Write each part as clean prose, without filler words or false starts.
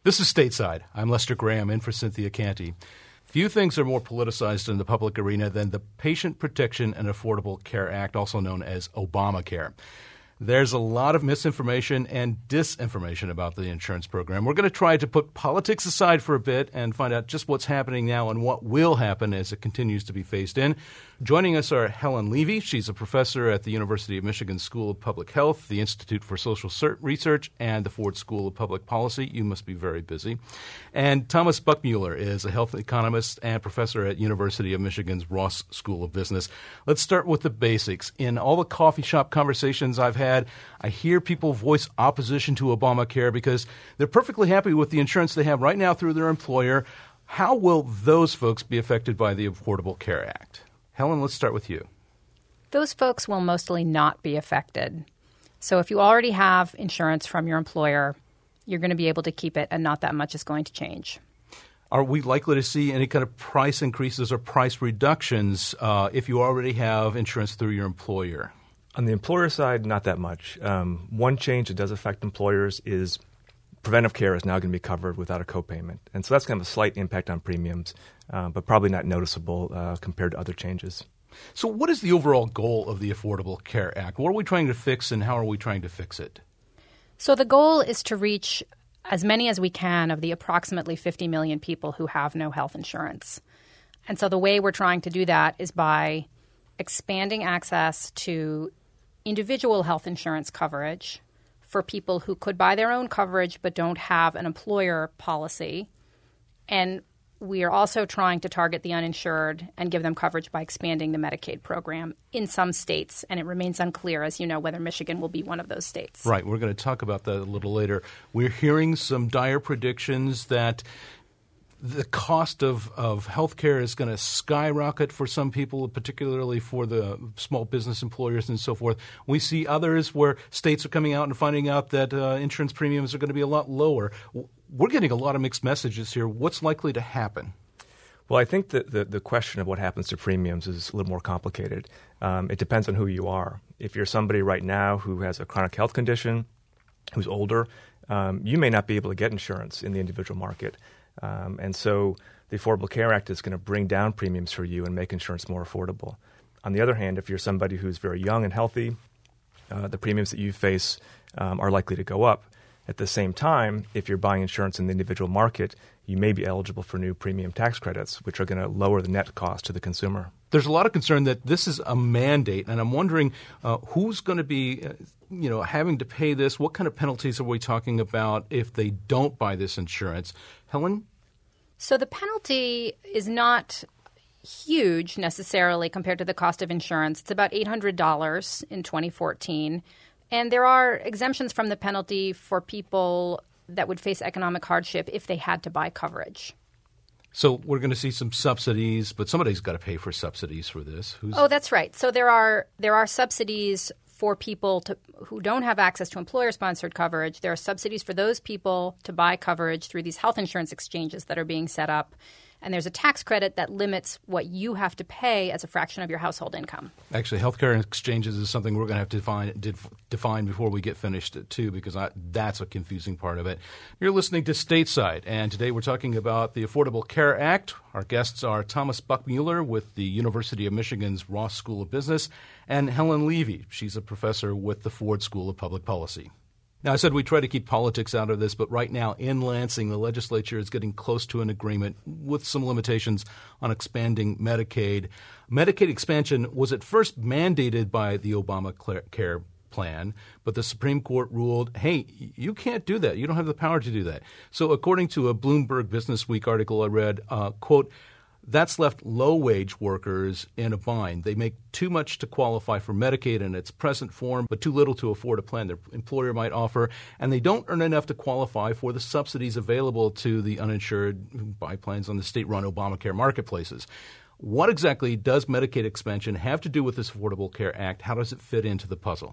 This is Stateside. I'm Lester Graham, in for Cynthia Canty. Few things are more politicized in the public arena than the Patient Protection and Affordable Care Act, also known as Obamacare. There's a lot of misinformation and disinformation about the insurance program. We're going to try to put politics aside for a bit and find out just what's happening now and what will happen as it continues to be phased in. Joining us are Helen Levy. She's a professor at the University of Michigan School of Public Health, the Institute for Social Research, and the Ford School of Public Policy. You must be very busy. And Thomas Buckmueller is a health economist and professor at University of Michigan's Ross School of Business. Let's start with the basics. In all the coffee shop conversations I've had, I hear people voice opposition to Obamacare because they're perfectly happy with the insurance they have right now through their employer. How will those folks be affected by the Affordable Care Act? Helen, let's start with you. Those folks will mostly not be affected. So if you already have insurance from your employer, you're going to be able to keep it and not that much is going to change. Are we likely to see any kind of price increases or price reductions if you already have insurance through your employer? On the employer side, not that much. One change that does affect employers is preventive care is now going to be covered without a copayment. And so that's kind of a slight impact on premiums, but probably not noticeable compared to other changes. So what is the overall goal of the Affordable Care Act? What are we trying to fix and how are we trying to fix it? So the goal is to reach as many as we can of the approximately 50 million people who have no health insurance. And so the way we're trying to do that is by expanding access to individual health insurance coverage for people who could buy their own coverage but don't have an employer policy. And we are also trying to target the uninsured and give them coverage by expanding the Medicaid program in some states. And it remains unclear, as you know, whether Michigan will be one of those states. Right. We're going to talk about that a little later. We're hearing some dire predictions that the cost of health care is going to skyrocket for some people, particularly for the small business employers and so forth. We see others where states are coming out and finding out that insurance premiums are going to be a lot lower. We're getting a lot of mixed messages here. What's likely to happen? Well, I think that the question of what happens to premiums is a little more complicated. It depends on who you are. If you're somebody right now who has a chronic health condition, who's older, you may not be able to get insurance in the individual market. And so the Affordable Care Act is going to bring down premiums for you and make insurance more affordable. On the other hand, if you're somebody who's very young and healthy, the premiums that you face are likely to go up. At the same time, if you're buying insurance in the individual market, you may be eligible for new premium tax credits, which are going to lower the net cost to the consumer. There's a lot of concern that this is a mandate, and I'm wondering who's going to be having to pay this. What kind of penalties are we talking about if they don't buy this insurance? Helen? So the penalty is not huge necessarily compared to the cost of insurance. It's about $800 in 2014. And there are exemptions from the penalty for people that would face economic hardship if they had to buy coverage. So we're going to see some subsidies, but somebody's got to pay for subsidies for this. Oh, that's right. So there are subsidies for people who don't have access to employer-sponsored coverage. There are subsidies for those people to buy coverage through these health insurance exchanges that are being set up. And there's a tax credit that limits what you have to pay as a fraction of your household income. Actually, healthcare exchanges is something we're going to have to define before we get finished, too, because that's a confusing part of it. You're listening to Stateside, and today we're talking about the Affordable Care Act. Our guests are Thomas Buckmueller with the University of Michigan's Ross School of Business and Helen Levy. She's a professor with the Ford School of Public Policy. Now, I said we try to keep politics out of this, but right now in Lansing, the legislature is getting close to an agreement with some limitations on expanding Medicaid. Medicaid expansion was at first mandated by the Obamacare plan, but the Supreme Court ruled, hey, you can't do that. You don't have the power to do that. So according to a Bloomberg Business Week article I read, quote, that's left low-wage workers in a bind. They make too much to qualify for Medicaid in its present form, but too little to afford a plan their employer might offer, and they don't earn enough to qualify for the subsidies available to the uninsured who buy plans on the state-run Obamacare marketplaces. What exactly does Medicaid expansion have to do with this Affordable Care Act? How does it fit into the puzzle?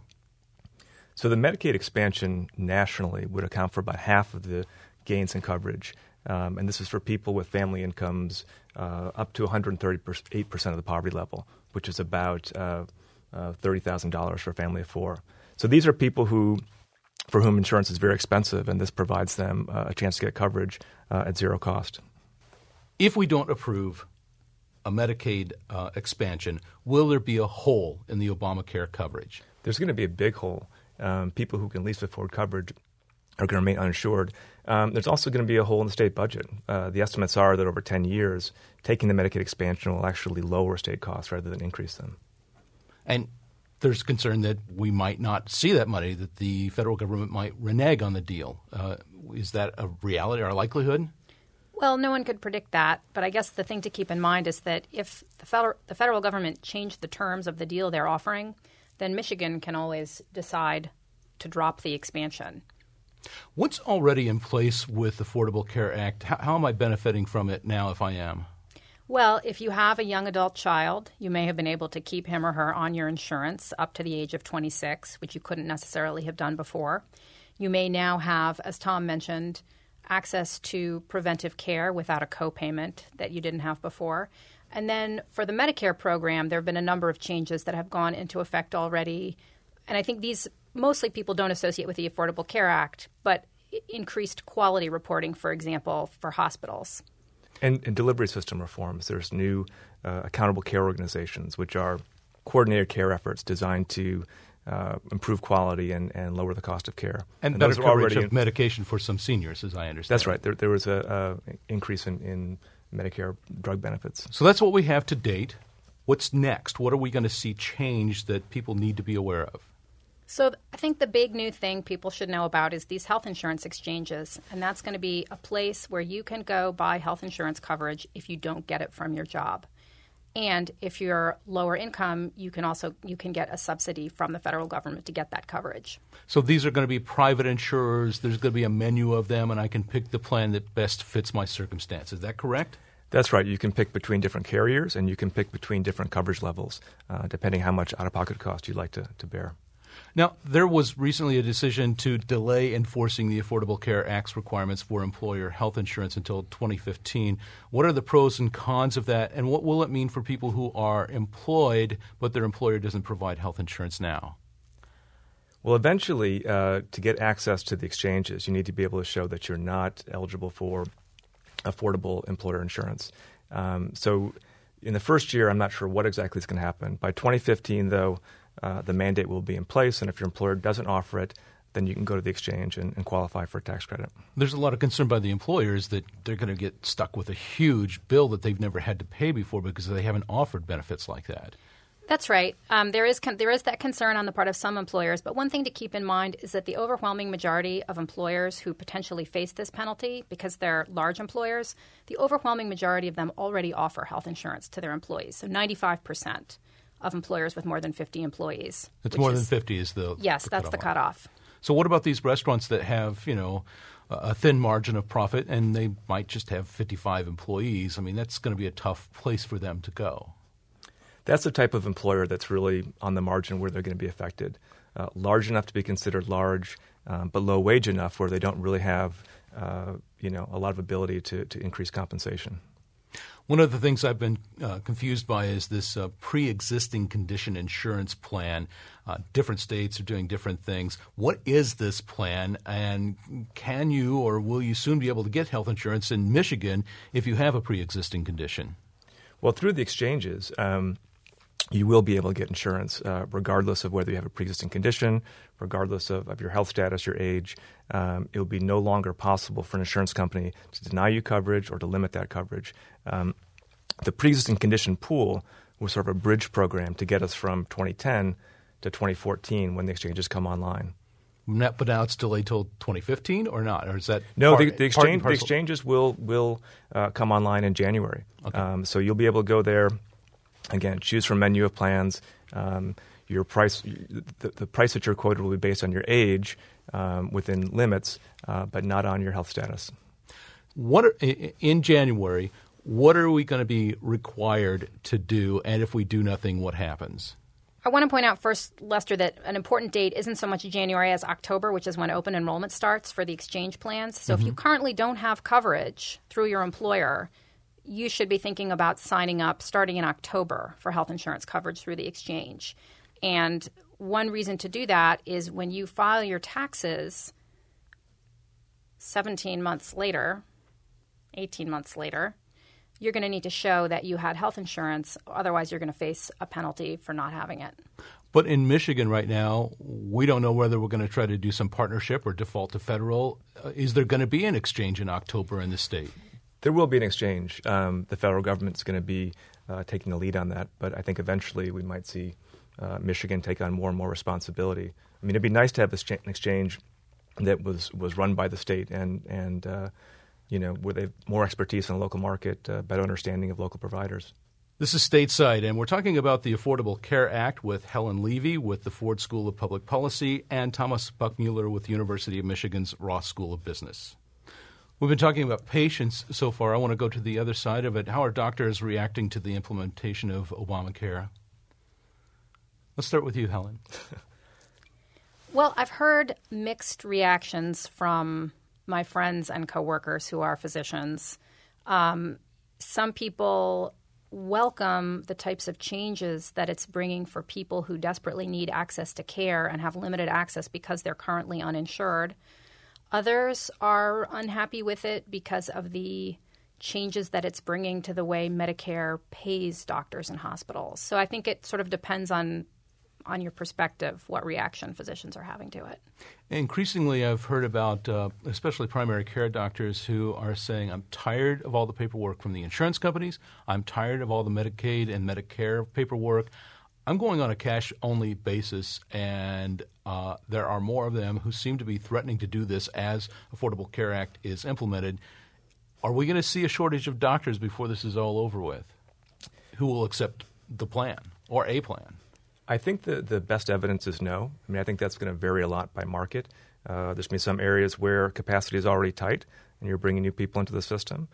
So the Medicaid expansion nationally would account for about half of the gains in coverage. And this is for people with family incomes up to 138% of the poverty level, which is about $30,000 for a family of four. So these are people who for whom insurance is very expensive, and this provides them a chance to get coverage at zero cost. If we don't approve a Medicaid expansion, will there be a hole in the Obamacare coverage? There's going to be a big hole. People who can least afford coverage are going to remain uninsured. There's also going to be a hole in the state budget. The estimates are that over 10 years, taking the Medicaid expansion will actually lower state costs rather than increase them. And there's concern that we might not see that money, that the federal government might renege on the deal. Is that a reality or a likelihood? Well, no one could predict that, but I guess the thing to keep in mind is that if the federal government changed the terms of the deal they're offering, then Michigan can always decide to drop the expansion. What's already in place with the Affordable Care Act? How am I benefiting from it now if I am? Well, if you have a young adult child, you may have been able to keep him or her on your insurance up to the age of 26, which you couldn't necessarily have done before. You may now have, as Tom mentioned, access to preventive care without a copayment that you didn't have before. And then for the Medicare program, there have been a number of changes that have gone into effect already. And I think these mostly people don't associate with the Affordable Care Act, but increased quality reporting, for example, for hospitals. And delivery system reforms. There's new accountable care organizations, which are coordinated care efforts designed to improve quality and lower the cost of care. And better coverage of medication for some seniors, as I understand. That's right. There was an increase in Medicare drug benefits. So that's what we have to date. What's next? What are we going to see change that people need to be aware of? So I think the big new thing people should know about is these health insurance exchanges, and that's going to be a place where you can go buy health insurance coverage if you don't get it from your job. And if you're lower income, you can get a subsidy from the federal government to get that coverage. So these are going to be private insurers. There's going to be a menu of them, and I can pick the plan that best fits my circumstances. Is that correct? That's right. You can pick between different carriers, and you can pick between different coverage levels, depending how much out-of-pocket cost you'd like to bear. Now, there was recently a decision to delay enforcing the Affordable Care Act's requirements for employer health insurance until 2015. What are the pros and cons of that, and what will it mean for people who are employed but their employer doesn't provide health insurance now? Well, eventually, to get access to the exchanges, you need to be able to show that you're not eligible for affordable employer insurance. So in the first year, I'm not sure what exactly is going to happen. By 2015, though, the mandate will be in place, and if your employer doesn't offer it, then you can go to the exchange and qualify for a tax credit. There's a lot of concern by the employers that they're going to get stuck with a huge bill that they've never had to pay before because they haven't offered benefits like that. That's right. There is that concern on the part of some employers, but one thing to keep in mind is that the overwhelming majority of employers who potentially face this penalty, because they're large employers, the overwhelming majority of them already offer health insurance to their employees, so 95%. Of employers with more than 50 employees. It's more than 50 is the Yes, that's the cutoff. So what about these restaurants that have, a thin margin of profit and they might just have 55 employees? I mean, that's going to be a tough place for them to go. That's the type of employer that's really on the margin where they're going to be affected. Large enough to be considered large, but low wage enough where they don't really have, a lot of ability to increase compensation. One of the things I've been confused by is this pre-existing condition insurance plan. Different states are doing different things. What is this plan, and can you or will you soon be able to get health insurance in Michigan if you have a pre-existing condition? Well, through the exchanges, you will be able to get insurance regardless of whether you have a pre-existing condition, regardless of your health status, your age. It will be no longer possible for an insurance company to deny you coverage or to limit that coverage. The pre-existing condition pool was sort of a bridge program to get us from 2010 to 2014 when the exchanges come online. But now it's delayed till 2015 or not? Or is that no? The exchanges will come online in January. Okay. So you'll be able to go there. Again, choose from a menu of plans. Your price, the price that you're quoted will be based on your age within limits, but not on your health status. In January, what are we going to be required to do? And if we do nothing, what happens? I want to point out first, Lester, that an important date isn't so much January as October, which is when open enrollment starts for the exchange plans. So if you currently don't have coverage through your employer, you should be thinking about signing up starting in October for health insurance coverage through the exchange. And one reason to do that is when you file your taxes 17 months later, 18 months later, you're going to need to show that you had health insurance. Otherwise, you're going to face a penalty for not having it. But in Michigan right now, we don't know whether we're going to try to do some partnership or default to federal. Is there going to be an exchange in October in the state? There will be an exchange. The federal government's going to be taking the lead on that. But I think eventually we might see Michigan take on more and more responsibility. I mean, it'd be nice to have an exchange that was run by the state and where they have more expertise in the local market, better understanding of local providers. This is Stateside, and we're talking about the Affordable Care Act with Helen Levy with the Ford School of Public Policy and Thomas Buckmueller with the University of Michigan's Ross School of Business. We've been talking about patients so far. I want to go to the other side of it. How are doctors reacting to the implementation of Obamacare? Let's start with you, Helen. Well, I've heard mixed reactions from my friends and coworkers who are physicians. Some people welcome the types of changes that it's bringing for people who desperately need access to care and have limited access because they're currently uninsured. Others are unhappy with it because of the changes that it's bringing to the way Medicare pays doctors and hospitals. So I think it sort of depends on your perspective, what reaction physicians are having to it. Increasingly, I've heard about especially primary care doctors who are saying, I'm tired of all the paperwork from the insurance companies. I'm tired of all the Medicaid and Medicare paperwork. I'm going on a cash-only basis, and there are more of them who seem to be threatening to do this as Affordable Care Act is implemented. Are we going to see a shortage of doctors before this is all over with who will accept the plan or a plan? I think the best evidence is no. I mean, I think that's going to vary a lot by market. There's going to be some areas where capacity is already tight and you're bringing new people into the system.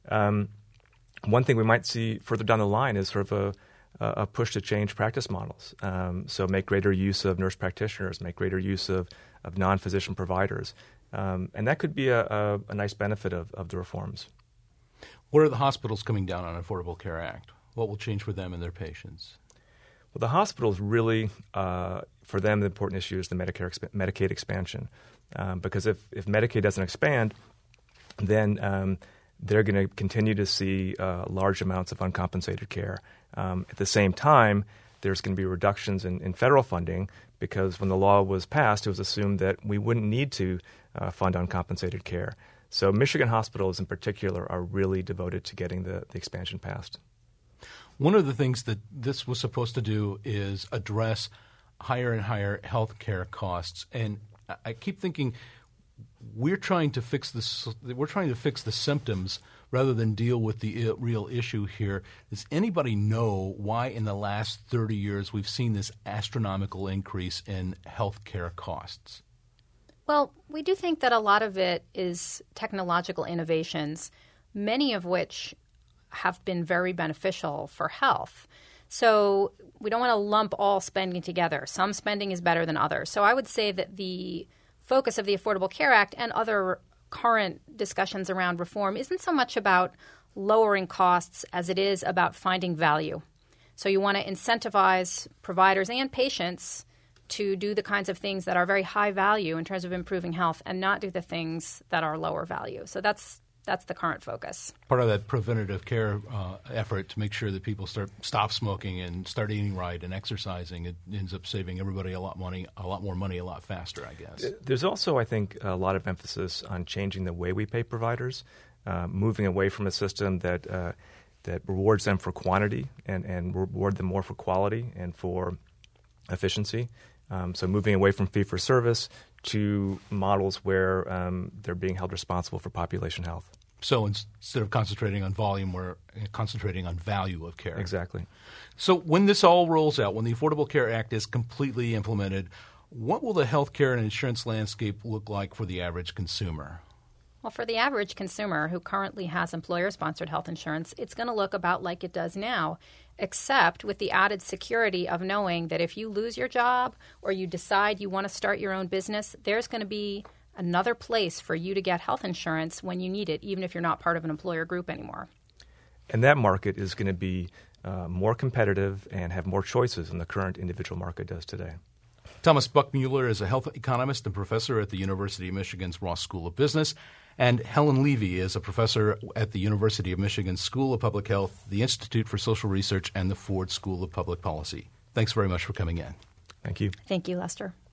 One thing we might see further down the line is sort of a push to change practice models. So make greater use of nurse practitioners, make greater use of non-physician providers. And that could be a nice benefit of the reforms. What are the hospitals coming down on Affordable Care Act? What will change for them and their patients? Well, the hospitals really, for them, the important issue is the Medicaid expansion. Because if Medicaid doesn't expand, then they're going to continue to see large amounts of uncompensated care. At the same time, there's going to be reductions in federal funding because when the law was passed, it was assumed that we wouldn't need to fund uncompensated care. So Michigan hospitals in particular are really devoted to getting the expansion passed. One of the things that this was supposed to do is address higher and higher health care costs. And I keep thinking we're trying to fix this. We're trying to fix the symptoms rather than deal with the real issue here. Does anybody know why in the last 30 years we've seen this astronomical increase in health care costs? Well, we do think that a lot of it is technological innovations, many of which have been very beneficial for health. So we don't want to lump all spending together. Some spending is better than others. So I would say that the focus of the Affordable Care Act and other current discussions around reform isn't so much about lowering costs as it is about finding value. So you want to incentivize providers and patients to do the kinds of things that are very high value in terms of improving health and not do the things that are lower value. So that's the current focus. Part of that preventative care effort to make sure that people stop smoking and start eating right and exercising, it ends up saving everybody a lot more money, a lot faster, I guess. There's also, I think, a lot of emphasis on changing the way we pay providers, moving away from a system that rewards them for quantity and reward them more for quality and for efficiency. So moving away from fee-for-service to models where they're being held responsible for population health. So instead of concentrating on volume, we're concentrating on value of care. Exactly. So when this all rolls out, when the Affordable Care Act is completely implemented, what will the healthcare and insurance landscape look like for the average consumer? Well, for the average consumer who currently has employer-sponsored health insurance, it's going to look about like it does now, except with the added security of knowing that if you lose your job or you decide you want to start your own business, there's going to be another place for you to get health insurance when you need it, even if you're not part of an employer group anymore. And that market is going to be more competitive and have more choices than the current individual market does today. Thomas Buckmueller is a health economist and professor at the University of Michigan's Ross School of Business. And Helen Levy is a professor at the University of Michigan School of Public Health, the Institute for Social Research, and the Ford School of Public Policy. Thanks very much for coming in. Thank you. Thank you, Lester.